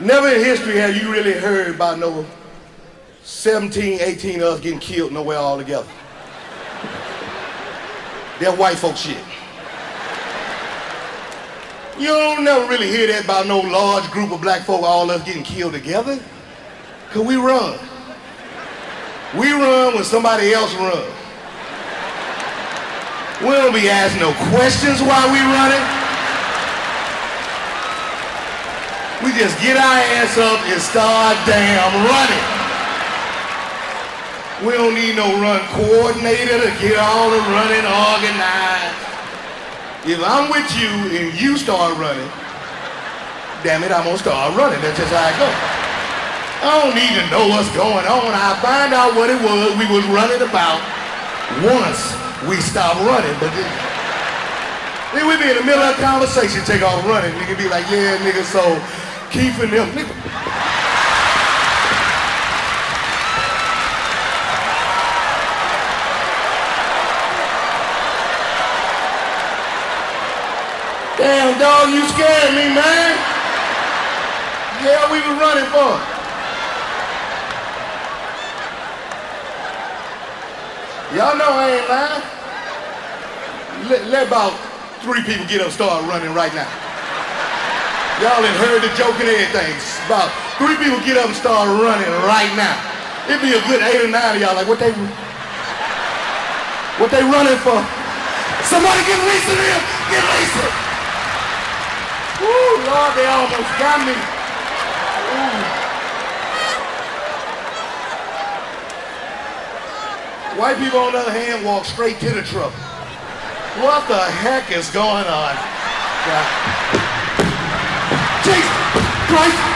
Never in history have you really heard about no 17, 18 of us getting killed nowhere all together. That's white folk shit. You don't never really hear that about no large group of black folk, all of us getting killed together. Cause we run. We run when somebody else runs. We don't be asking no questions while we running. We just get our ass up and start damn running. We don't need no run coordinator to get all the running organized. If I'm with you and you start running, damn it, I'm gonna start running. That's just how I go. I don't need to know what's going on. I find out what it was we was running about once we stop running. But then we be in the middle of a conversation, take off running. Nigga be like, yeah, nigga, so Keith and them, nigga. Damn, dog, you scared me, man. Yeah, we was running for. Y'all know I ain't lying. Let about 3 people get up and start running right now. Y'all done heard the joke and everything. About 3 people get up and start running right now. It'd be a good 8 or 9 of y'all like, what they running for? Somebody get Lisa in here. Get Lisa. Ooh, Lord, they almost got me. Ooh. White people, on the other hand, walk straight to the truck. What the heck is going on? God. Jesus Christ!